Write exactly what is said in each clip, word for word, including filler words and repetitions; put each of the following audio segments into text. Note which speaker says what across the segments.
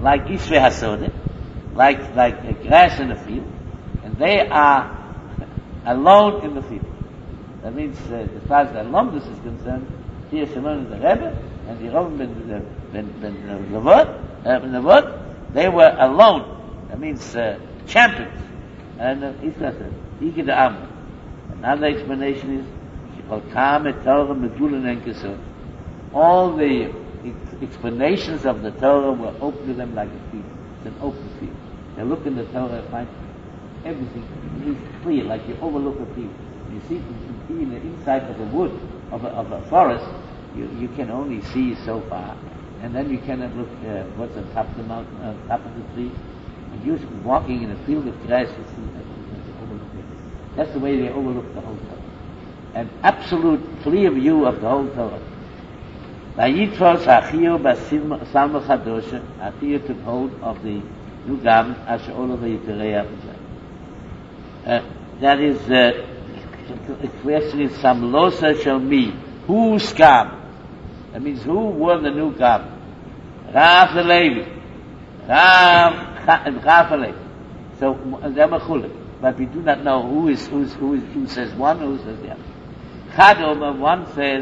Speaker 1: like Ishrei Hasodeh, like like uh, grass in the field, and they are alone in the field. That means, uh, as far as the alumnus is concerned, here Shimon is the Rebbe, and the Rebbe ben ben ben Levot, Levot, they were alone. That means uh, champions. And uh, Isra said, Ige de Am. Another explanation is, all the explanations of the Torah were open to them like a field. It's an open field. They look in the Torah and find everything is clear, like you overlook a field. You see, in the inside of a wood, of a, of a forest, you, you can only see so far, and then you cannot look uh, what's on top of the mountain, on top of the trees. And you're walking in a field of grass, you see that you can overlook it. That's the way they overlook the whole Torah. An absolute clear view of the whole Torah. Vayitros Achio Basim Salmo Chadosha, Achio took hold of the new garment, Asher Olav Yitirei Apazai. That is, uh, the question is, Samlosa shall me. Whose garment? That means who wore the new garment? Rav the Levi. Rav and Rav the Levi. So, they're Machulik. But we do not know who is, who is, who is, who says one, who says the other. Chadom, one says,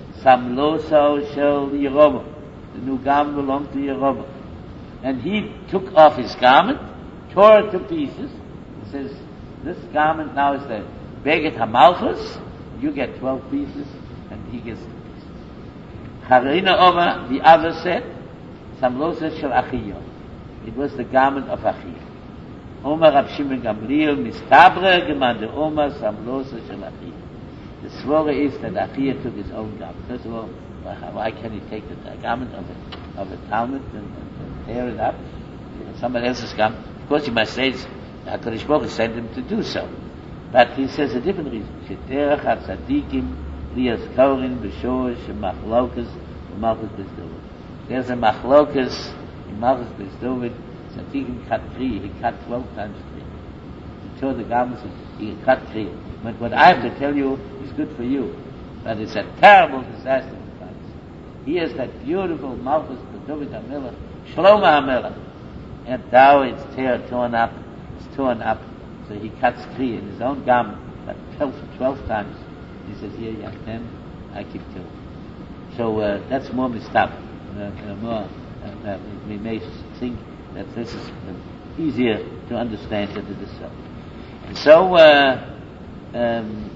Speaker 1: Samlosa shall Yerovam. The new garment belonged to Yerovam. And he took off his garment, tore it to pieces. He says, this garment now is the Beget HaMalchus. You get twelve pieces, and he gets two pieces. Harina Oma, the other said, Samlosa shel Achiyah. It was the garment of Achiyah. Oma Rab Shimon Gamliel, Mistabre, Gemande Oma, Samlosa shel Achiyah. The svara is that Achiyah took his own garment. First of all, why can he take the garment of a, of a Talmud and, and, and tear it up? Somebody else's garment. Of course, you must say, HaKadosh Baruch Hu sent him to do so. But he says a different reason. Sheterach HaTzadikim, Liyas Korin, B'Shosh, Machlokas, Malchus Bezdovid. There's a Machlokas in Malchus Bezdovid. Tzadikim cut three. He cut twelve times three. He tore the garments, he cut three. But what I have to tell you is good for you. But it's a terrible disaster for us. Here's that beautiful Malchus Bezdovid HaMelech, Shlomo HaMelech. And now it's tear, torn up. It's torn up. So he cuts three in his own garment, but twelve, twelve times. He says, here you have ten, I keep two. So uh, that's more mistake. Uh, uh, more, uh, uh, we may think that this is uh, easier to understand that it is so. And so, uh, um,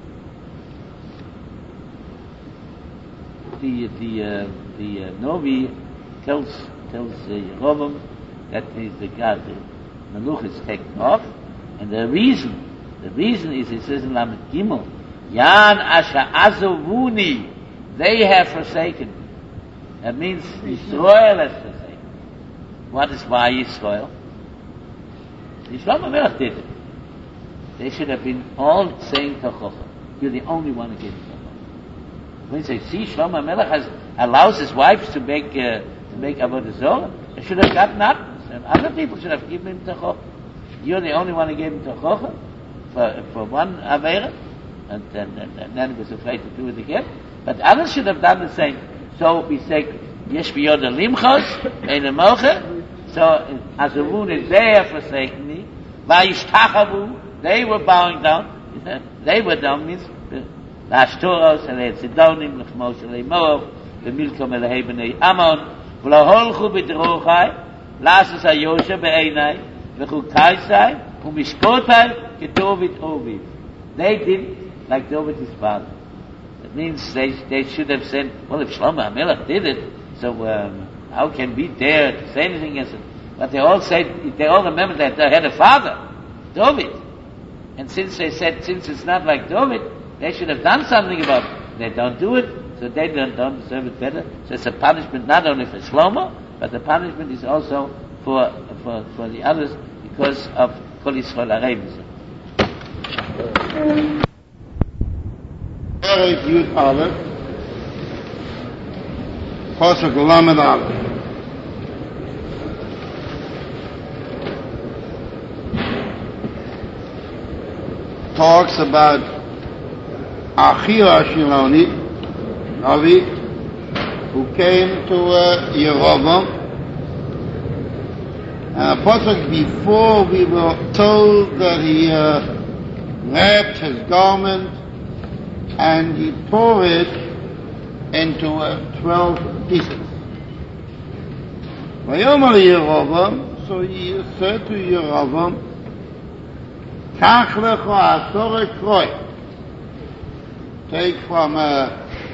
Speaker 1: the the uh, the uh, Novi tells tells uh, Yerovam that is the God, the Meluch is taken off. And the reason, the reason is, it says in Lamed Gimel, Yan Asha Azovuni, they have forsaken me. That means Yisrael has forsaken me. What is why Yisrael? Shlomo HaMelech did it. They should have been all saying Tochocha. You're the only one who gave Tochocha. When you say, see, Shlomo HaMelech has, allows his wives to make, uh, to make Avodah Zorah, they should have gotten up. And other people should have given him Tochocha. You're the only one who gave him Tochocha for, for one Avera, and, and, and, and then he was afraid to do it again. But others should have done the same. So we say, Yesh B'Yoda Limchos, Ein Moche, so Azavun, they have forsaken me, Vayishtachavu, they were bowing down, they were down, means, L'Ashtoros, Elei Tzidonim, L'chmo Shalei Moav, L'Milkom Elei B'nei Amon, V'Laholchu B'Drochai, L'Asus HaYosha B'Einai, They did like David his father. That means they they should have said, well, if Shlomo HaMelech did it, so um, how can we dare to say anything against it? But they all said, they all remember that they had a father, David. And since they said, since it's not like David, they should have done something about it. They don't do it, so they don't, don't deserve it better. So it's a punishment not only for Shlomo, but the punishment is also for for for the others, because of Kol Yisrael Areim.
Speaker 2: Erev Yud Aleph, Pasuk Lamed Aleph. Talks about Achia Shiloni, Navi, who came to uh, Yerovam Uh, Pasuk before we were told that he uh, wrapped his garment and he tore it into uh, twelve pieces. Vayomer Yerovam, so he said to Yerovam, Kach lecho asore kroi. Take from uh,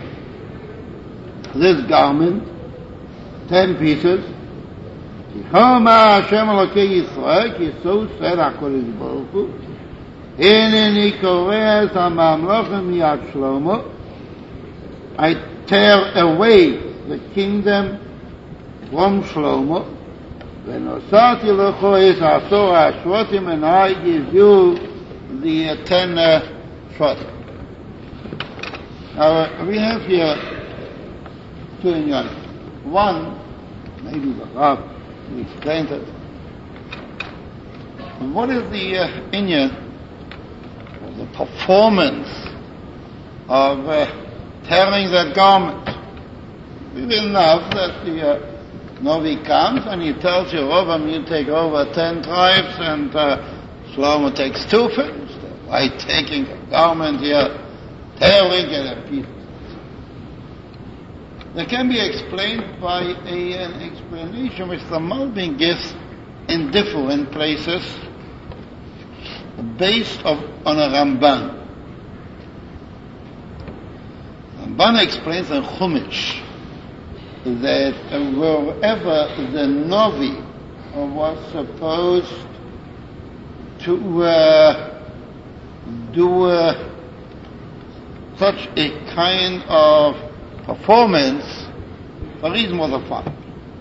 Speaker 2: this garment ten pieces. Choma Hashem Elokei Yisrael, ki so said HaKadosh Baruch Hu, Hineni koreas ha'mamlocha miyad Shlomo, I tear away the kingdom from Shlomo, v'nosati lecho es asor ha'shvotim, and I give you the uh, ten uh, shvotim. Now, uh, we have here two inyanim. One, maybe the Rav, we explained it. And what is the uh, inyan, the performance of uh, tearing that garment? We will know that the uh, Novi comes and he tells Yerovam, you take over ten tribes, and uh, Shlomo takes two things. By taking a garment here, tearing it in pieces. That can be explained by a, an explanation which the Malbim gives in different places, based of, on a Ramban. Ramban explains in Chumash that wherever the Novi was supposed to uh, do uh, such a kind of performance, the reason was a fact.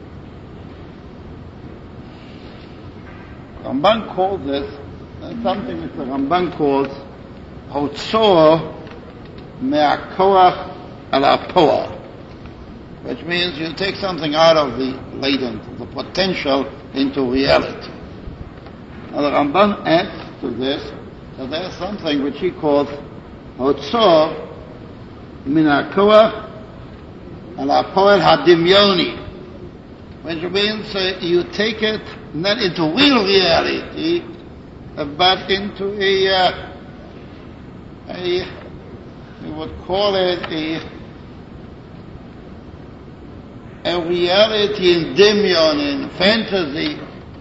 Speaker 2: Ramban calls this uh, something that the Ramban calls Hotzor Me'akoach al Apoah, which means you take something out of the latent, the potential, into reality. Now the Ramban adds to this that there's something which he calls Hotzor Me'akoach al Apoel Hadimyoni, which means uh, you take it not into real reality, uh, but into a, uh, a, we would call it a, a reality in Dimion, in fantasy,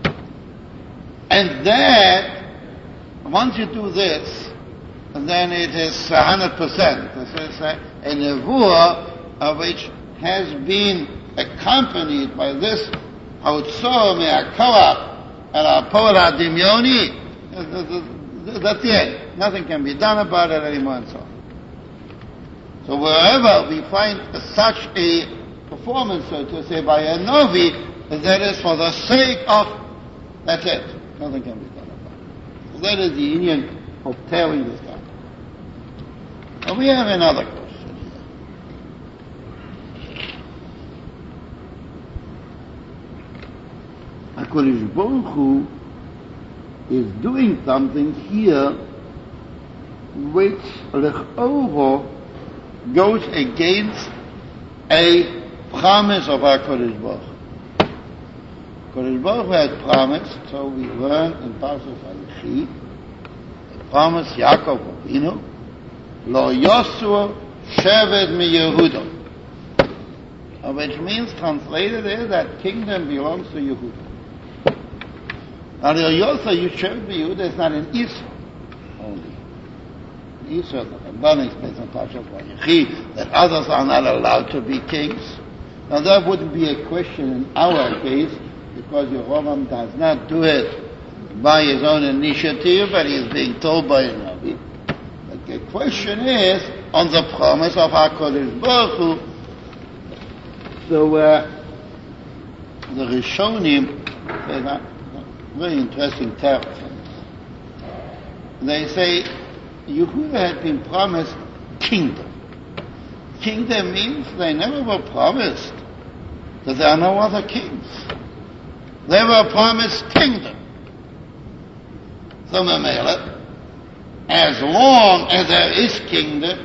Speaker 2: and that, once you do this, then it is one hundred percent. This is a, a nevuah of which has been accompanied by this Hotzor Me'akoach al Apoel Hadimyoni. That's the end. Nothing can be done about it anymore, and so on. So wherever we find such a performance, so to say, by a Novi, that is for the sake of, that's it. Nothing can be done about it. So that is the union of tearing this down. And we have another question. HaKadosh Baruch Hu is doing something here which l'ch'oro goes against a promise of HaKadosh Baruch Hu. HaKadosh Baruch Hu had promised, so we learn in Parshas Vayechi, the promise Yaakov Avinu, Lo Yosua Shevet Mi Yehuda, which means, translated is, that kingdom belongs to Yehuda. Now, the Yosa Yushev Yehuda is not in Israel only. In Israel, the Ramban explains in Parshas Vayechi that others are not allowed to be kings. Now, that wouldn't be a question in our case, because Yerovam does not do it by his own initiative, but he is being told by a Navi. But the question is on the promise of HaKadosh Baruch Hu. So, uh, the Rishonim say that. Very interesting text. They say Yehuda had been promised kingdom. Kingdom means they never were promised that there are no other kings. They were promised kingdom. So Mamela, as long as there is kingdom,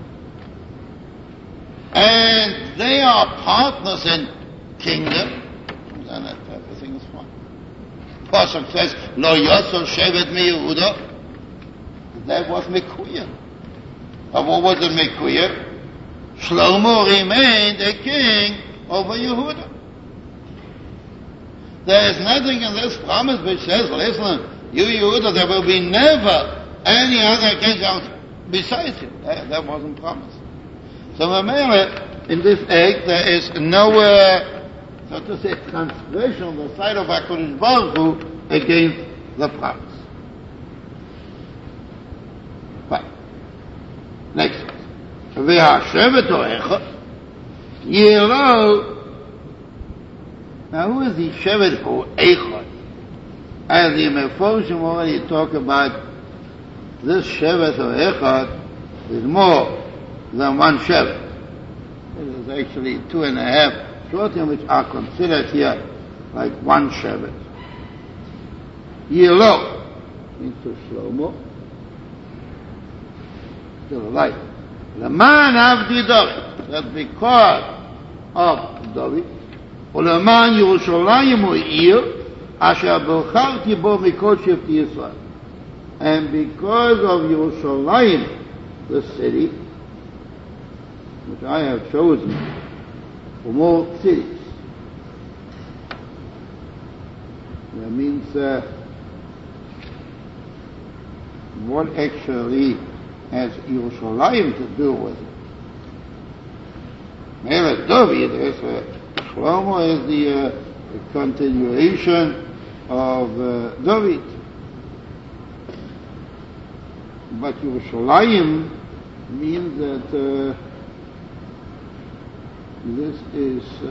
Speaker 2: and they are partners in kingdom, then everything is fine. Pasuk says, Lo Yosel Shevet Mi Yehuda. That was Mekuya. And what was the Mekuya? Shlomo remained a king over Yehuda. There is nothing in this promise which says, listen, you Yehuda, there will be never any other king besides you. That, that wasn't promised. So in this act, there is no, uh, so to say, transgression on the side of HaKadosh Baruch Hu against the promise. Fine. Next one. V'hashevet Oecha Yelo. Now, who is the Shevet Oecha? As the Mefoshim already talk about, this Shevet Oecha is more than one Shevet. It is actually two and a half shortim which are considered here like one Shevet. Yelo means to Shlomo, still alive. Leman Avdi David, that because of David, Uleman Yerushalayim U'ir, Asher Bocharti Bo Mikol Shebti Yisrael. And because of Yerushalayim, the city, which I have chosen from all cities. That means uh, what actually has Yerushalayim to do with it? Melech David is uh, Shlomo is the, uh, the continuation of uh, David. But Yerushalayim means that uh, this is uh,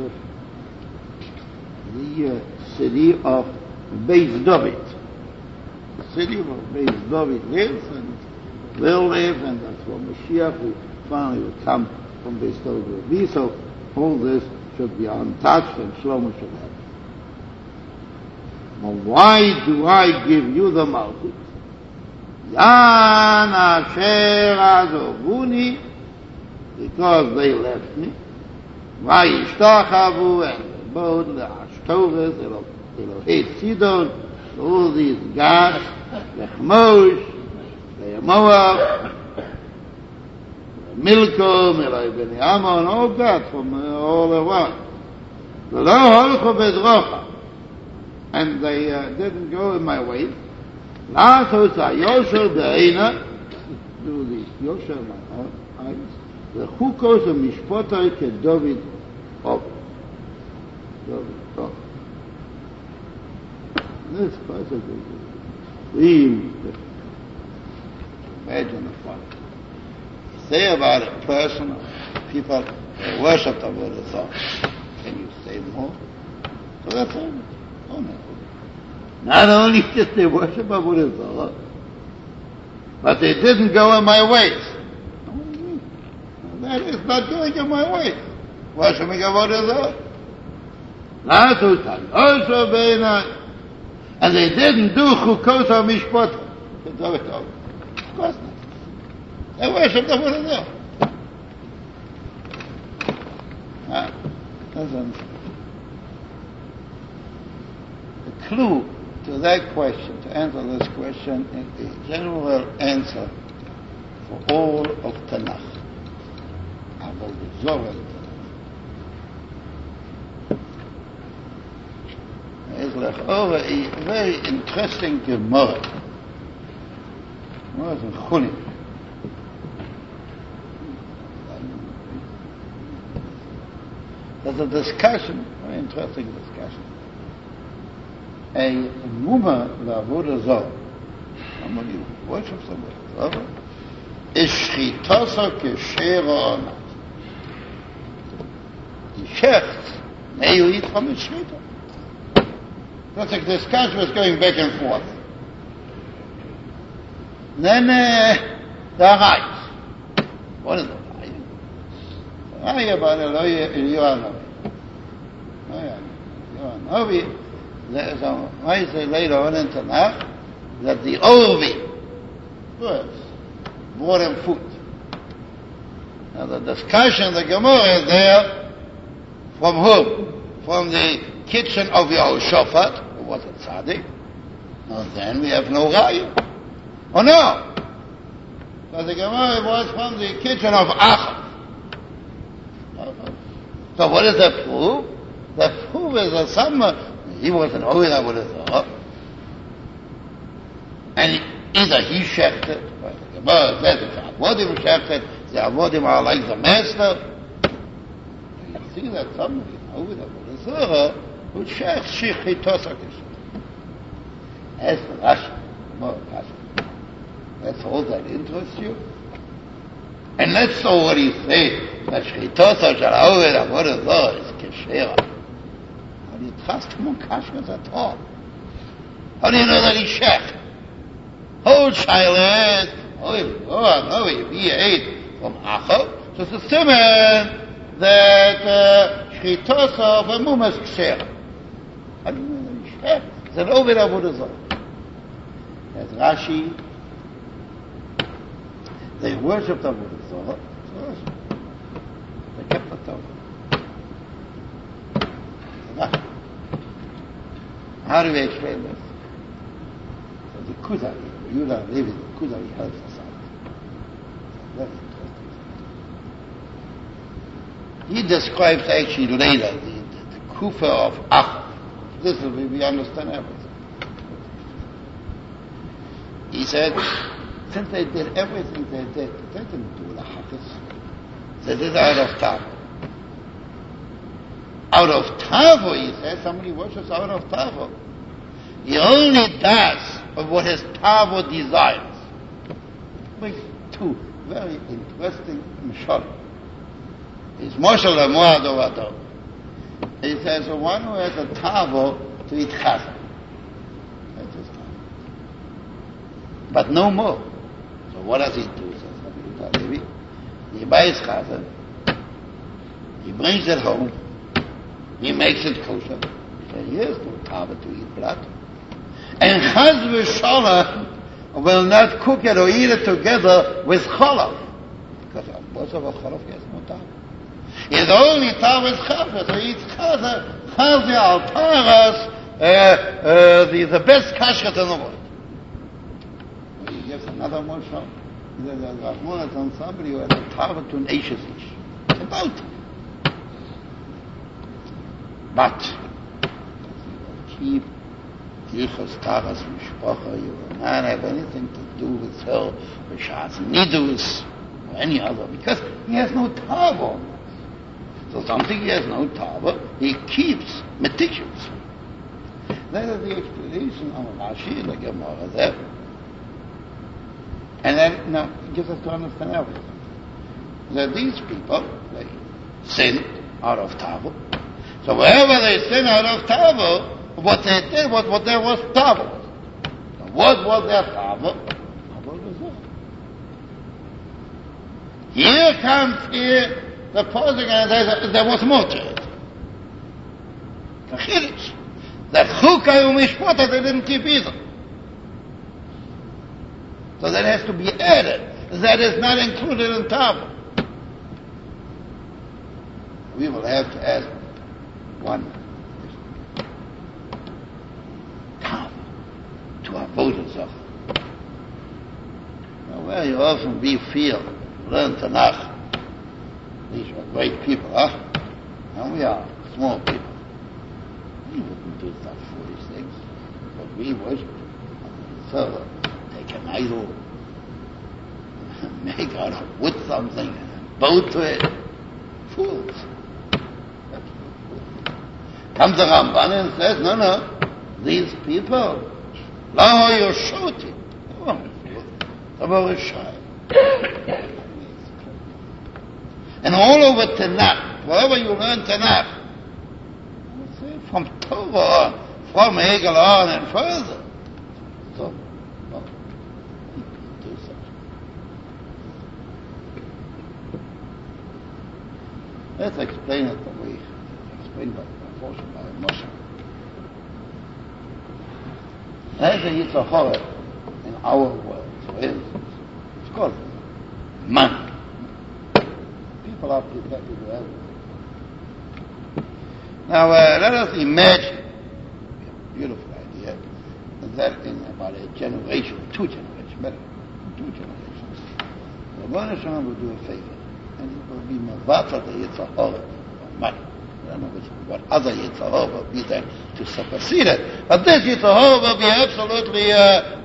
Speaker 2: the uh, city of Beis David. The city where Beis David lives and will live, and that's where Mashiach will finally will come from Beis David will be. So all this should be untouched, and Shlomo should have it. But why do I give you the Malchut? Yan asher azovuni, because they left me. Why ishtachavu, and they bowed the Ashtoreth, Elohei Sidon, all these gods, the Chemosh, the Moab, the Milcom, Eloi Bnei Ammon, all gods from uh, all around. V'lo holchu bedrocha, and they uh, didn't go in my way. La'asos ha'yosher be'eina, do the yosher in my eyes, the chukos ha'mishpotoi keDavid of David of. This pasuk is extremely difficult. Imagine the fun. Say about a person, people who worship the Avodah Zarah. Can you say more? So that's all. Oh no. Not only did they worship Avodah Zarah, but they didn't go in my ways. That is not going in my ways. Worshiping Avodah Zarah. And they didn't do Chukos HaMishpot. Of course not. They worshipped Avodah Zarah. Ah, listen. The clue to that question, to answer this question, is the general answer for all of Tanakh. Avodah Zarah. It's like over a very interesting Gemara. Gemara is in Chunin. There's a discussion, very interesting discussion. A muma l'avodah zarah, somebody who worships Avodah Zarah, is shchitasa k'sheira onat. The shecht, may you eat from the shchita? That's a discussion was going back and forth. Then uh, the right. What is the right? Raya about Eliyahu. Eliyahu. There is a Maaseh later on in Tanakh that the Ovi first brought him food. Now the discussion, the Gemara is there from whom? From the kitchen of Yehoshaphat, who was a tzaddik, Well, then we have no raya. Oh no! So the Gemara was from the kitchen of Achav. So what is the proof? The proof is that some, he wasn't over there with his thought. And either he shechted, or the Gemara says it's Avodim shechted, the Avodim are like the master. You see that somebody over there with his thought, who shech shich hitosakish. As the Rashi, Gemara Rashi. That's all that interests you. And let's already say that Shchitosa shall over Avodah Zarah is Keshera. How do you trust him on kashrus at all? How do you know that he's shech? Whole Shaila is, oh, oh, I know if he ate from Achav, so it's a simon that Shchitosa of a mum is Keshera. How do you know that he's shech? It's an over Avodah Zarah. As Rashi, they worshipped Avodah Zarah. They kept the Torah. How do we explain this? So the Kuzari, Yudah Levi, the Kuzari helps us out. Very interesting. He describes actually later the, the, the Kufa of Achav. This is where we understand everything. He said, since they did everything they did, they didn't do the hafiz. They did it out of tavo. Out of tavo, he says, somebody worships out of tavo. He only does of what his tavo desires. Brings two very interesting mishal. It's Moshel Amoad Ovato. He says, the one who has a tavo to eat chazan. That's his tavo. But no more. So what does he do? Says he buys chazan, he brings it home, he makes it kosher. He says, here's no tava to eat blood. And chaz v'sholach will not cook it or eat it together with cholov. Because most of a cholov has no tava. His only tava is chazan, so he eats chazan, chazan al taras, uh, uh, the, the best kashrut in the world. He gives another moshel. There's a Rahman on somebody who has a tava to an Eishes Ish. It's about it. But, keep Yichas Tavas Mishpacha, you will not have anything to do with her, with Shas Nidus, or any other, because he has no tava. So something he has no tava, he keeps meticulous. That is the explanation of Rashi in the Gemara there. And then, now, it gives us to understand everything. That these people, they sin out of tavo. So wherever they sin out of tavo, what they did was what there was tavo. So what was their tavo? Tavo was it. Here comes here the posing and says there was more to it. The chiddush. That chukay u'mishpata they didn't keep either. So that has to be added. That is not included in tavo. We will have to ask one tavo to avodah zarah. Now, very often we feel, learn Tanakh. These are great people, huh? And we are small people. We wouldn't do such foolish things, but we worship. So, an idol, make out of wood something, and bow to it. Fools. Comes the Ramban and says, no, no, these people, Laho Yoshoti, and all over Tanakh, wherever you learn Tanakh, from Torah, from Hegel on and further. So, let's explain it the way it's explained by unfortunately by Moshe. There's a Yitzhak in our world, for instance. It's called money. People are prepared to do everything. Now, uh, let us imagine, a beautiful idea, that in about a generation, two generations, better, two generations, Rabban Hashem will do a favor, and he will be Mavata the Yitzhahor of money. I don't know which, what other Yitzhahor will be there to supersede it, but this Yitzhahor will be absolutely, uh,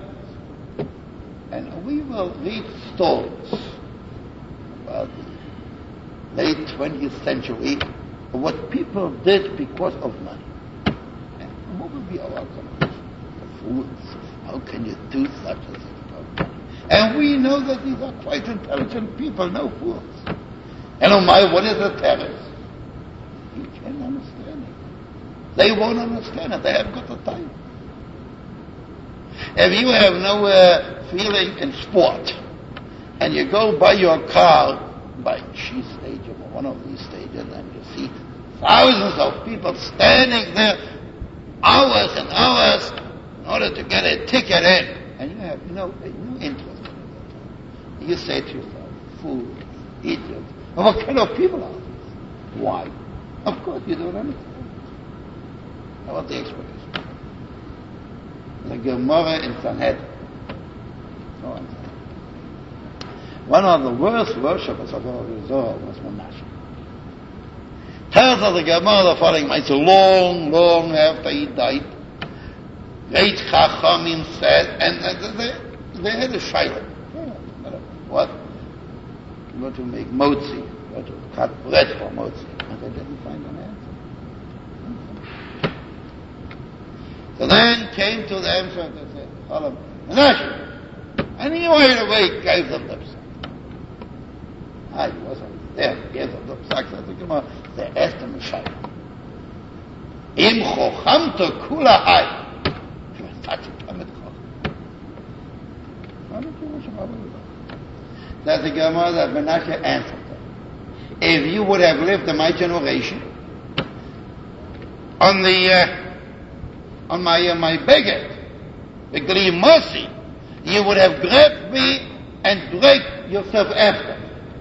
Speaker 2: and we will read stories about the late twentieth century of what people did because of money. And what will be our conclusion? Fools. How can you do such a thing about money? And we know that these are quite intelligent people, no fools. And oh my, what is a terrorist? You can't understand it. They won't understand it. They haven't got the time. If you have no uh, feeling in sport, and you go by your car, by Chi Stadium or one of these stadiums, and you see thousands of people standing there hours and hours in order to get a ticket in, and you have no, no interest in it. You say to yourself, fools, idiots. And what kind of people are these? Why? Of course you don't understand. How about the explanation? The Gemara in Sanhedrin. No answer. One of the worst worshippers of our Zohar was Menashe. Tells us the Gemara the following: it's long, long after he died. Great Chachamim said, and they, they had a shayla. What? What to make motzi? What to cut bread for motzi? And they didn't find an answer. So then came to the answer and they said, "Follow Menashe," and he right away gave them the psak. Ah, he wasn't there. He gave them the psak. So the Gemara, they asked him a shayla. Im chochamto kula hay. He was such a tamid chacham. Why don't you worship Abba? That's the Gemara that Menashe answered them. If you would have lived in my generation, on the uh, on my uh, my beged, the Glimasi, you would have grabbed me and dragged yourself after.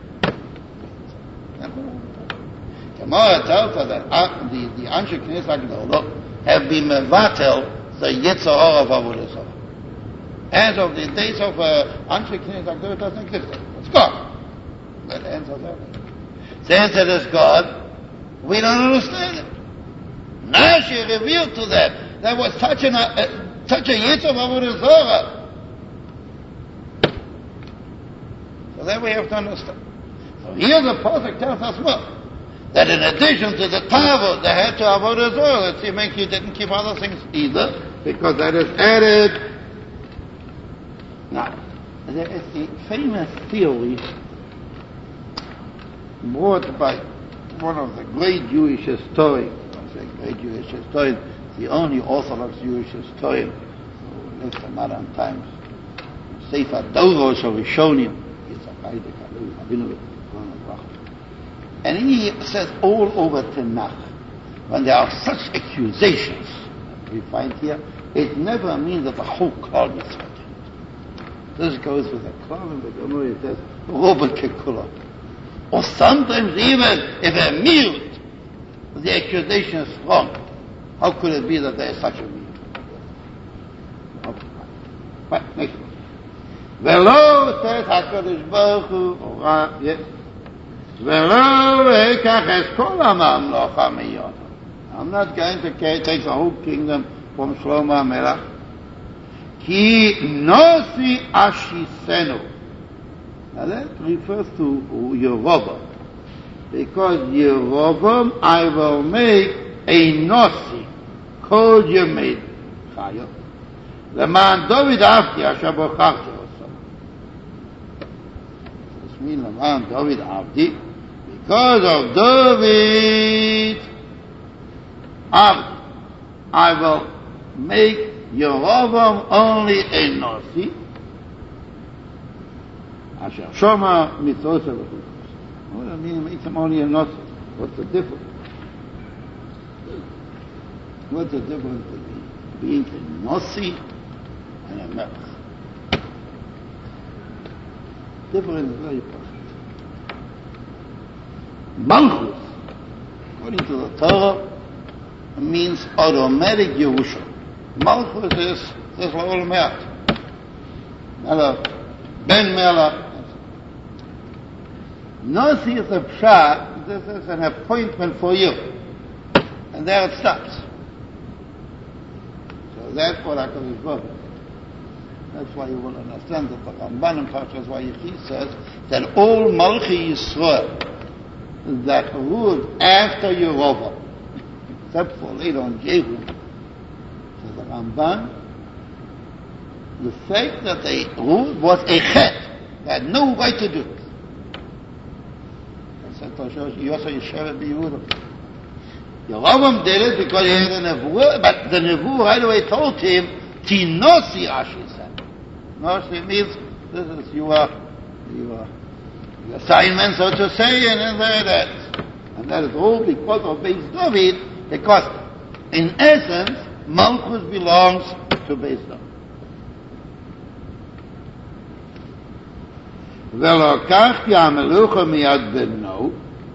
Speaker 2: Gemara tells us that uh, the the Anshe Knesset Gdolah have been mevatel the Yitzhahor of Avodah Zarah. As of the days of uh, Anshe Knesset Gdolah, it doesn't exist. It's gone. That answers everything. The answer is God. We don't understand it. Menashe revealed to them there was such an uh, such a Yitzhahor of Avodah Zarah. So then we have to understand. So here the pasuk tells us what? That in addition to the tavot, they had to avodah zarah. Let's see, make you didn't keep other things either, because that is added. Now, there is a famous theory brought by one of the great Jewish historians. I say great Jewish historian, the only Orthodox Jewish historian who lived in modern times. Sefer Doros of Rishonim. And he says all over Tanakh, when there are such accusations we find here, it never means that the whole Klal is threatened. This goes with the Klal and the Gemara, it says, Robert Kekula. Or sometimes even if a mute, the accusation is strong. How could it be that there is such a mute? Okay. Right, next one. Velo says HaKadosh Baruch Hu, uh, yes. I'm not going to take the whole kingdom from Shlomo HaMelech. Ki nosi ashisenu. Now that refers to Yerovam. Because Yerovam I will make a nosi called Yemed Chayo. Leman David Avdi asher bocharti oso. This means Leman David Avdi. Because of David, I will make Yerovam only a Nasi. Asher Shoma mitzvot v'chukas. What do I mean? Make him only a Nasi. What's the difference? What's the difference between being a Nasi and a Melech? Difference is very important. Malchus, according to the Torah, means automatic Yerusha. Malchus is Das war all Melach. Melach, Ben Melach. Nasi is a pshat, this is an appointment for you. And there it stops. So that's what HaKadosh Baruch Hu. That's why you will understand that the Ramban in Parshas Vayechi says that all Malchi Yisrael that ruled after Yerovam, except for later on Jehu, says the Ramban, the fact that they ruled was a chet. They had no right to do it. That's said Toshos Yosef Yishevet B'Yehuda. Yerovam did it because he had a nevuah, but the nevuah right away told him, Tinosi Rashi said. Nosi means this is your, your, your assignment, so to say, and then there it is. And that is all because of Beis David, because in essence, Malchus belongs to Beis David. Velokachti HaMelucha miyad beno.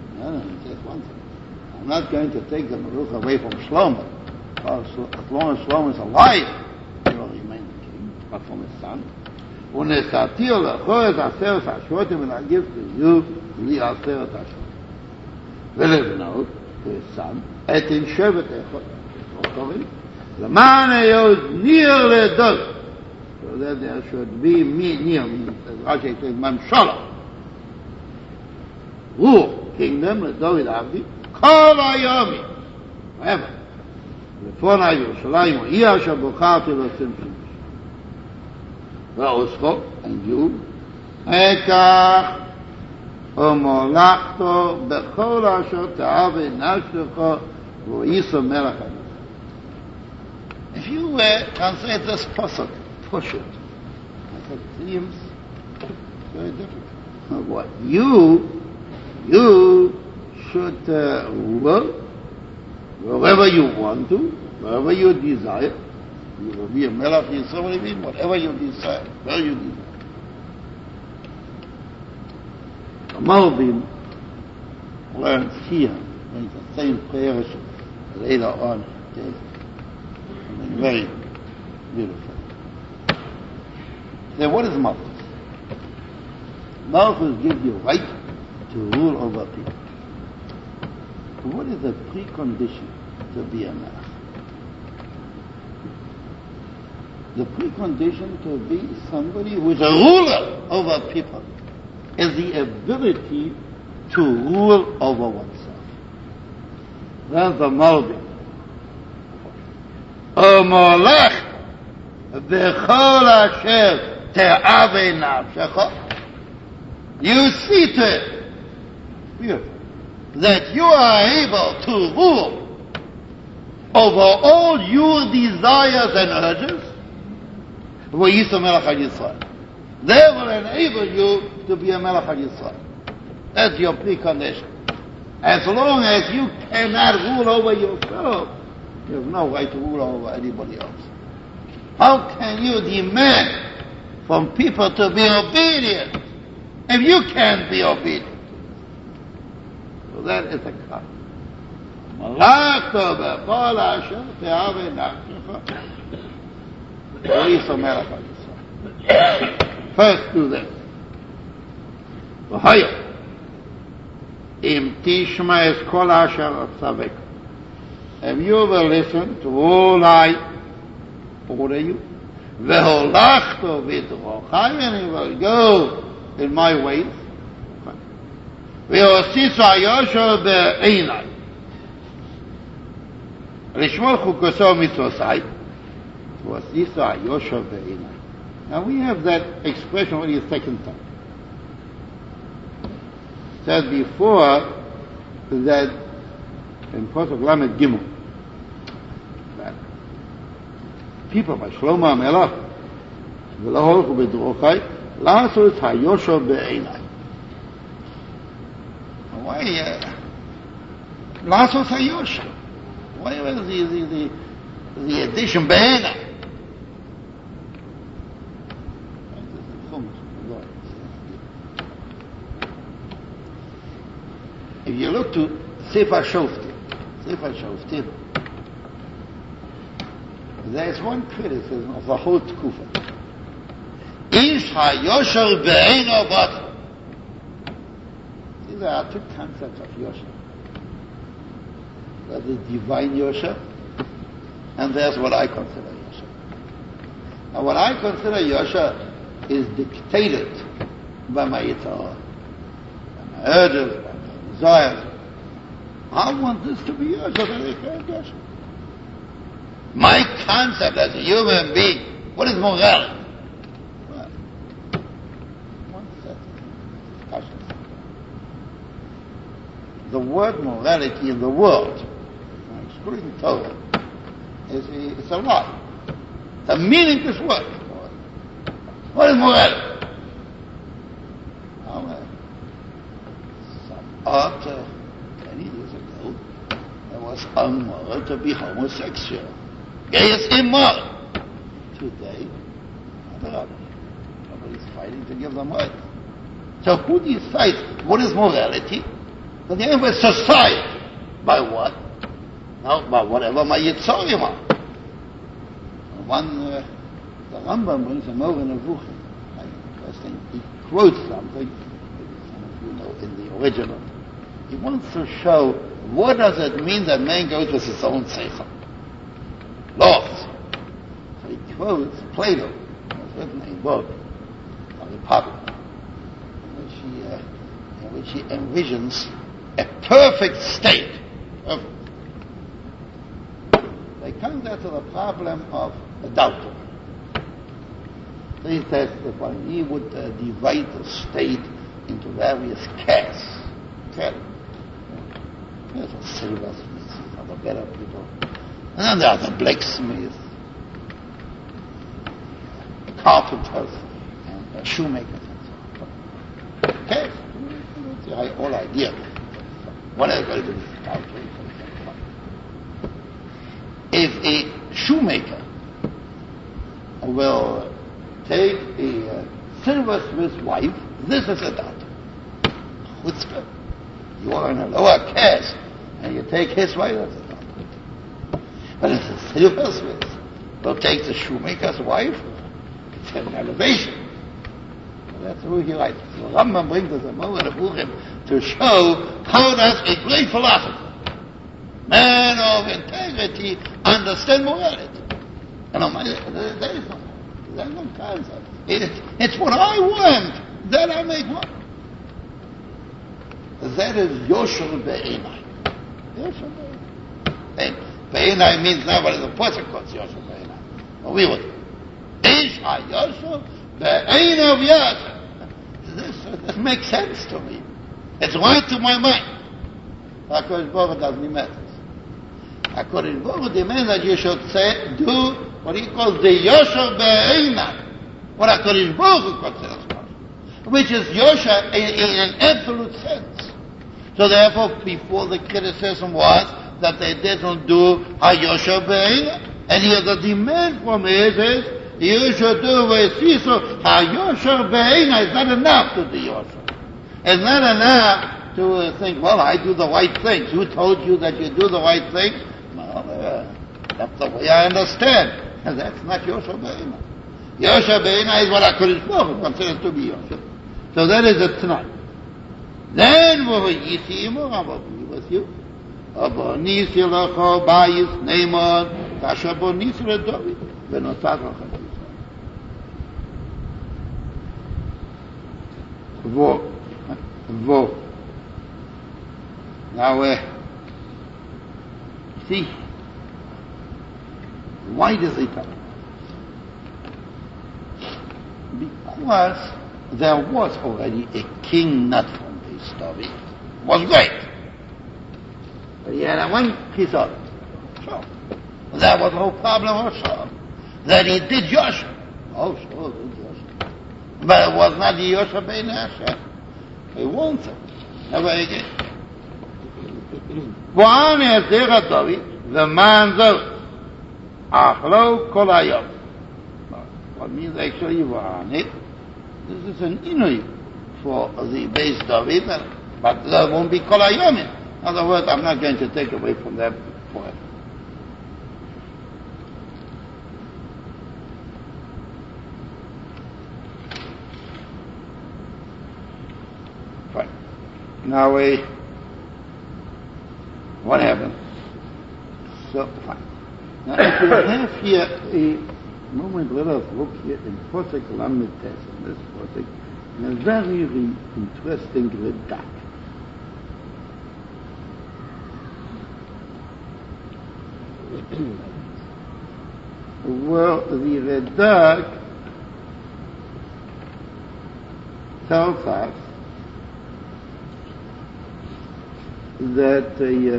Speaker 2: I'm not going to take the Melucha away from Shlomo. As long as Shlomo is alive, he will remain the king, but from his son. ונתתיר לכו את עשרת השבטים ונגיב to לי עשרת השבטים. ולבנות, his son, את שבט אחד. למען היות ניר לדוד. So that there should be near, as Rashi says, Mamshala. Rule, kingdom, לדוד עבדי, כל היומי. However, לפונה ירושלים הוא עיר אשר בוחרתי לשים שם. ואוסכו, and you, וכך, ומולכתו בכל אשר תאהב נפשך, והוא יישא מלך על ישראל. If you uh, translate this pasuk, push it. It seems very difficult. What? You, you should uh, rule wherever you want to, wherever you desire. You will be a melech Yisrael, what do you mean? Whatever you desire, where you desire. The Malbim learns here, in the same prayer later on. Okay? I mean, very beautiful. Then what is Malchus? Malchus gives you right to rule over people. What is the precondition to be a melech? The precondition to be somebody who is a ruler over people is the ability to rule over oneself. That's the Malbim. O molech b'chol asher te'ave nafshecha. You see to it, beautiful, that you are able to rule over all your desires and urges. They will enable you to be a Melech Yisrael. That's your precondition. As long as you cannot rule over yourself, you have no right to rule over anybody else. How can you demand from people to be obedient if you can't be obedient? So that is a cut. First do this. Im tishma es kol asher tzavek. If you will listen to all I order you, veholachto vidrochai, and you will go in my ways, ve'osisu ayosho be'einai, lishmor chukoso mitzvosai, ve'osisu ayosho be'einai. Now we have that expression only a second time. Said before that in Pasuk Lamed Gimel, that people by Shlomo HaMelech v'lo holchu b'drochai la'asos hayosho be'einai. Why uh, la'asos hayosho? Why was the the the, the addition be'einai? If you look to Sefer Shoftim, Sefer Shoftim, There's one criticism of the whole Tkufa. Ish ha-yosher be'eino batel. See, there are two concepts of yosher. There's the divine yosher, and there's what I consider yosher. Now, what I consider yosher is dictated by my yitzhak, by my urges, by my desires. I want this to be yosher, that I can't yosher. My concept as a human being, what is morality? Well, one set of discussions. The word morality in the world, excluding Torah, is a, it's a lie. It's a meaningless word. What is morality? Well, uh, some art, uh, many years ago, there was unmoral to be homosexual. Gay is immoral. Today, nobody's fighting to give them rights. So who decides what is morality? But the end of society. By what? No, by whatever my Yitzorim are. One, uh, the Rambam brings him over in a Vuch. Interesting. He quotes something, maybe some of you know in the original. He wants to show what does it mean that man goes with his own seichel. Laws. So he quotes Plato, who has written a book on the Republic, in which he, uh, in which he envisions a perfect state. Perfect. They come there to the problem of adultery. So he says that when he would uh, divide the state into various castes, okay? There's the silversmiths, are the better people. And then there are the blacksmiths, carpenters, and uh, shoemakers, and so on. Okay? That's the whole idea. What are they going to do with adultery? If a shoemaker will take a uh, silversmith's wife, this is adultery. Chutzpah. You are in a lower caste, and you take his wife, that's adultery. But if the silversmith will take the shoemaker's wife, it's an elevation. So that's who he writes. So Rambam brings us a moment of Buchim to show how does a great philosopher, man of integrity, understand morality. And on my, there is no, there is no concept. It, it's what I want, that I make one. That is Yosher Be'enai. Yosher Be'enai. Be'enai means not what the person calls Yosher Be'enai. But we would. Ish ha-Yosher Be'enai Yosher. This, this makes sense to me. It's right to my mind. HaKadosh Baruch Hu doesn't matter. HaKadosh Baruch Hu demands that you should say, do what he calls the Yosher Be'enai. What HaKadosh Baruch Hu considers kosher. Which is Yosher in, in an absolute sense. So therefore, before the criticism was that they didn't do HaYosher Be'enai. And here the demand from it is, you should do V'esiso HaYosher Be'enai. It's not enough to do Yosher. It's not enough to uh, think, well, I do the right things. Who told you that you do the right things? Well, uh, that's the way I understand. And that's not Yosher Be'enai. Yosher Be'enai is what HaKadosh Baruch Hu considers to be Yosher. So that is a tonight. Then v'hoyisimu, I will be with you. Abonisi lecho bayis neimon, kasha bonisi leDavid, v'notat lecha Yisrael. Vo, vo. Now, uh, see, why does he come? Because there was already a king not from this story. It was great. But he had one piece of it. So, that was no problem also. That he did Yosher. Oh, sure, he did Yosher. But it was not the Yosher Be'enai Hashem. He wants it. Never again. V'an yasera David, v'man zot, achlo kol hayom. What means actually v'an it? This is an inui for the base David, but there won't be kol hayom. In other words, I'm not going to take away from them forever. Now, uh, what happened? So, fine. Now, if we have here a moment, let us look here in Posek Lamed Tes, in this Posek, in a very interesting redak. Well, the redak tells us that the uh,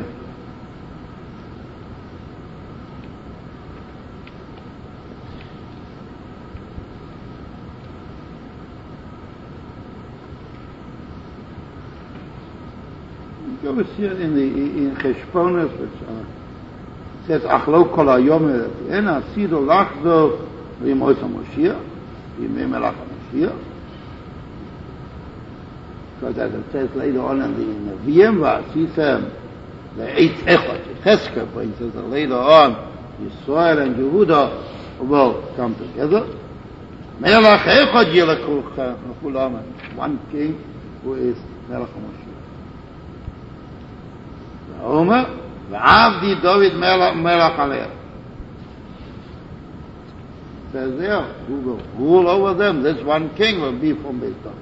Speaker 2: goes here in the in Cheshbonos, which uh, says Achlo Kol Hayom En Asido Lachzo V'Yimois HaMoshiach V'Yimei Melach HaMoshiach. Because as it says later on in the Nevi'im, V'Asisem Le'etz Echot, Cheskel brings us that later on Yisrael and Yehuda will come together. Melach Echot Yelekhu Chulam, one king who is Melach HaMoshiach. Omer, V'avdi David Melach Aleh. Says there, who will rule over them? This one king will be from Beit David.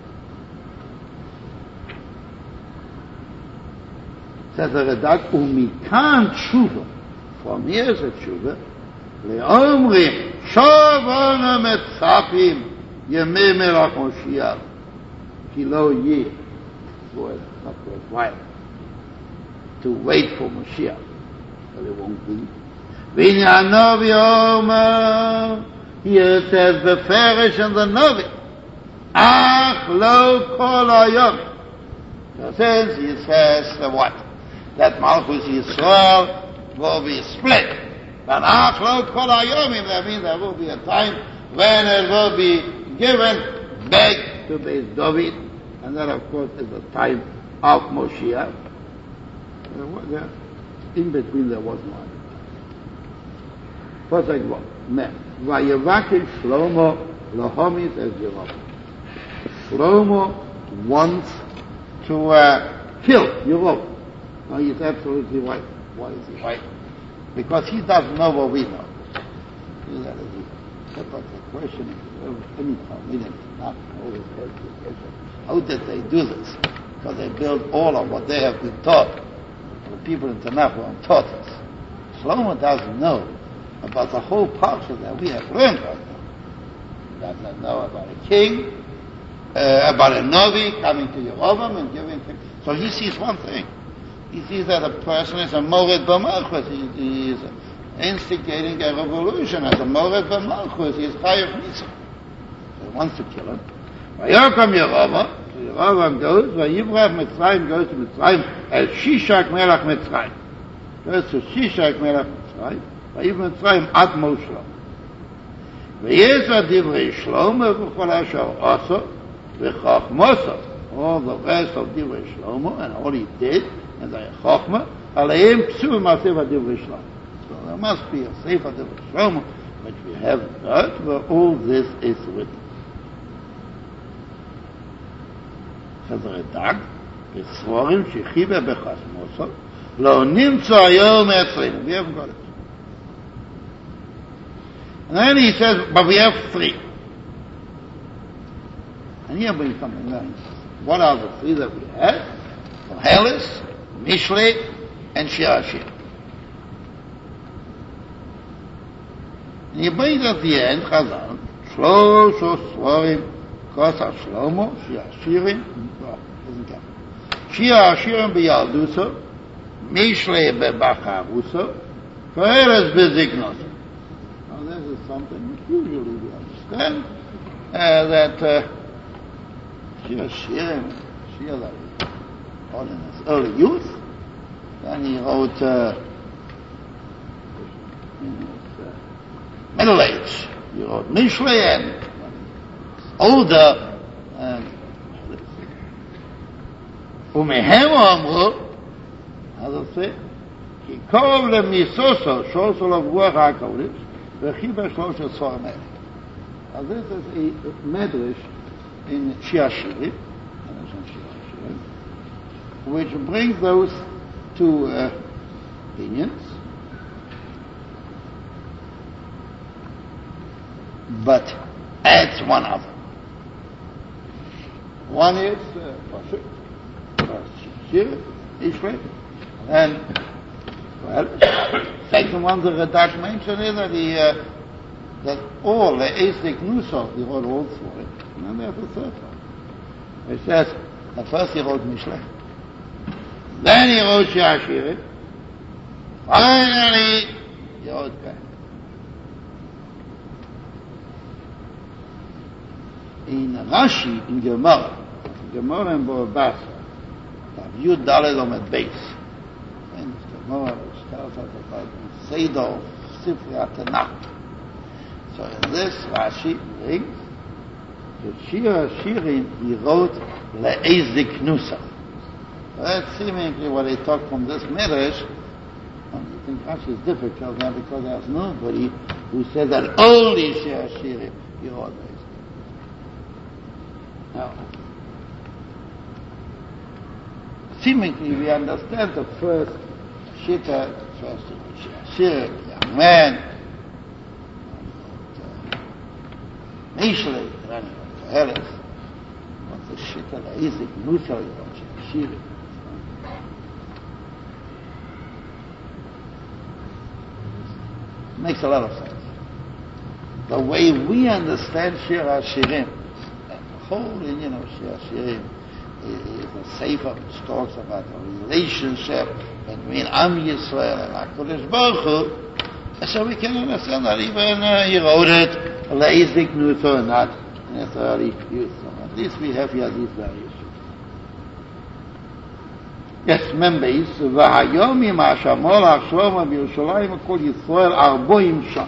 Speaker 2: Says the Redak, Umikan Tshuva. From here is a Tshuva. Le'omri, Shavona Metzapim, Yemei Melach Moshiach. Kilo Yeh. Boy, not worthwhile. To wait for Mashiach, but it won't be. V'nyano v'yomer, here it says the Ferish and the Novi. Ach lo kol hayom. So it says, he says the what? That Malchus Yisrael will be split. But ach lo kol hayom, that means there will be a time when it will be given back to Beis David, and that of course is the time of Moshiach. In between there was no other. First like what? Vayevakim Shlomo Lahomis as Yeravim. Shlomo wants to uh, kill Yeravim. Now he's absolutely right. Why is he right? Because he doesn't know what we know. That is it. But the question is, any Talmudim not always has the question. How did they do this? Because they built all of what they have been taught. The people in Tanakh were taught us. Shlomo doesn't know about the whole parsha that we have learned right now. He doesn't know about a king, uh, about a Novi coming to Yehovah and giving him. So he sees one thing. He sees that a person is a Mored B'Malchus. He, he is instigating a revolution. As a Mored B'Malchus, he is Chayav Mitzvah. So he wants to kill him. Vayakam Yehovah. Yehovah goes, Vayibrach Mitzrayim goes to Mitzrayim as Shishak Melach Mitzrayim. Goes to Shishak Melach Mitzrayim. Vayiv Mitzrayim Ad Moshlo. V'yeza Divrei Shlomo v'chol asher oso v'chachmoso. All the rest of Divrei Shlomo and all he did and the Chachma Aleim Psuv Maseva Divrei Shlomo. So there must be a Sefer Divrei Shlomo which we have got where all this is written. חזרתק, בספורים שחיבה בחסמוסו, לא נמצא היום אצלנו. We haven't got it. And then he says, but we have three. And here brings something nice. What are the three that we have? Helis, Mishle, and Shiashir. And he brings at the end, Chazal, Shlosh Svorim, Kosa Shlomo, Shiashirim, doesn't count. Shiashirim b'Yalduso, Mishle b'Bacharuso, Koheres b'Zignoso. Now this is something that usually we understand, uh, that uh, Shiashirim, Shia that is born in his early youth, then he wrote uh, in his uh, middle age, he wrote Mishle and older, and Umehem Amru, how does it say? Ki kol lemisoso shosol of ruach hakodesh v'chiba shlosha tzor melech. Now this is a medrash in Shiashirim, which brings those two uh, opinions. But adds one other. One is Pasuk, Shir, Israel, and well, second one the Radak mentioned is that he uh, that all the Esek Nusach, he wrote all for it, and then there's the third one. He says, at first he wrote Mishlech, then he wrote Shir, finally he wrote Kain. In Rashi, in Gemara, Gemara in Borabasa, Yud Daled on the base. And Gemara which tells us about the Seder of Sifri HaTanakh. So in this Rashi brings that Shir HaShirim he wrote Le'ezik Nusach. So that's seemingly what he taught from this Midrash. And you think Rashi is difficult now because there's nobody who said that only Shir HaShirim he wrote Le'ezik. Now, seemingly we understand the first Shita, first Shir, young man, Mishlei, running to Eretz, but the Shita, the Isaac, Nusha, Shir. Makes a lot of sense. The way we understand Shir HaShirim, the whole Indian of Shir HaShirim is a sefer which talks about the relationship between Am Yisrael and HaKadosh Baruch Hu, so we can understand that even uh, he wrote it Le'ezik Nusach, not necessarily use. At least we have here these variations. Yes, members, והיום עם השמור השלמה בירושלים וכל ישראל ארבעים שם.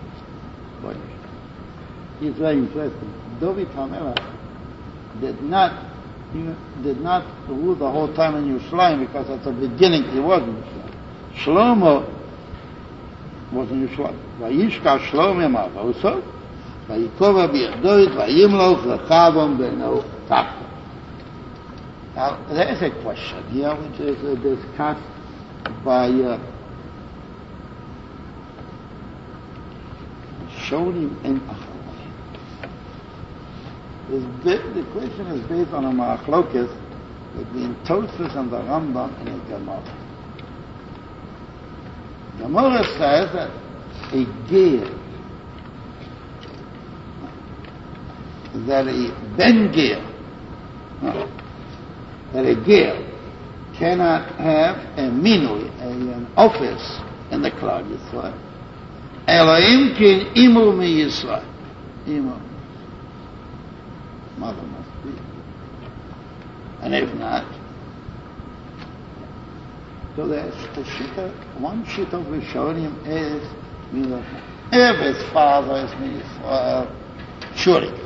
Speaker 2: It's very interesting. David HaMelech did not he did not rule the whole time in Yerushalayim because at the beginning he was in Yerushalayim. Shlomo was in Yerushalayim. Vayishka Shlomo Mavoso, Vayikova B'Yerdod, Vayimloch Lechavom Beno Takva. Now there is a question here which is uh, discussed by uh, Shonim and Achar. The question is based on a machlokes between Tosfos and the Rambam in the Gemara. Gemara says that a ger, that a ben ger, no, that a ger cannot have a minui, a, an office in the Klal Yisrael. Elohim kin imu mi Yisrael. Imu. Mother must be. And if not, so there's the shita, one shita of Rishonim is, if his father is Yisrael, surely.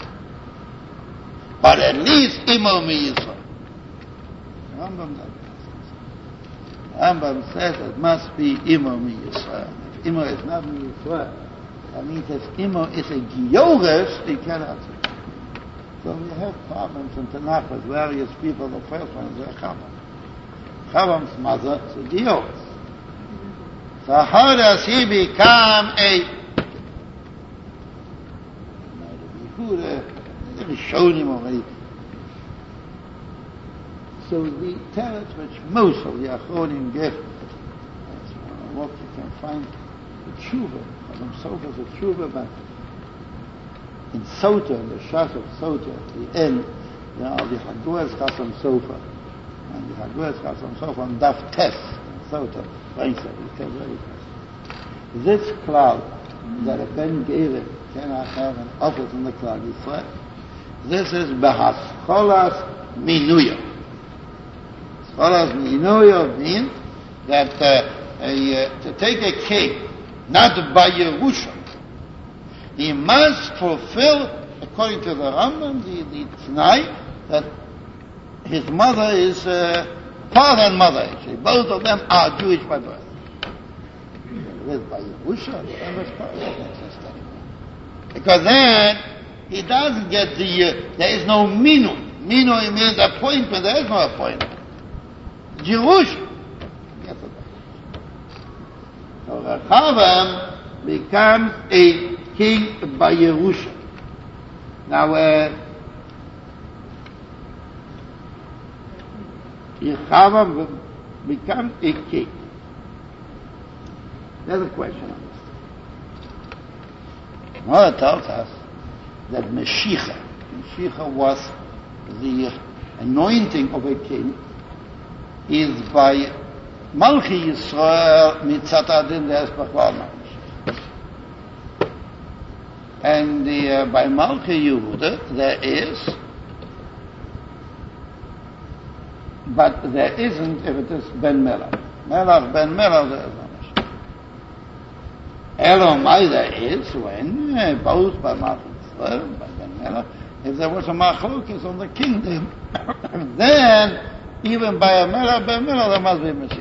Speaker 2: But at least Imo mi Yisrael. Rambam doesn't. Rambam says it must be Imo mi Yisrael. If Imo is not mi Yisrael, that means if Imo is a Giyores, he cannot. So we have problems in Tanakh with various people. The first one is Chavam. Chavam's mother is a Giyores. So how does he become a We've shown him already. So the teretz which most of the Achronim give, that's what you can find, the tshuva, Chazam Sofer is a tshuva, but in Sota, in the Shas of Sota, at the end, you know, the Haguas Chazam Sofer, and the Haguas Chazam Sofer on Daf Tes, in Sota, Reinsel, it tells very fast. This cloud, that a Ben Gerim cannot have an office in the Klal Yisrael, this is Behascholas Minuyo. Scholas Minuyo means that uh, a, uh, to take a king, not by Yerusha, he must fulfill, according to the Rambam, the, the T'nai, that his mother is uh, father and mother, actually. Both of them are Jewish by birth. By Yerusha, the Empress doesn't exist anymore. Because then, he doesn't get the, uh, there is no minu. Minu means appointment, there is no appointment. Jerusalem. So Rechavam becomes a king by Yerusha. Now, uh, Rechavam becomes a king. There's a question on this. Gemara tells us that Mashiach, Mashiach was the anointing of a king, is by Malchi Yisrael mitzat adin de'es b'chol mamish. And the, uh, by Malchi Yehuda there is, but there isn't if it is Ben Melach. Melach Ben Melach there is no Mashiach. Elomai there is when uh, both by Malchi Yisrael, by Ben Melach, if there was a machlokes on the kingdom, then even by a Melach Ben Melach there must be Mashiach.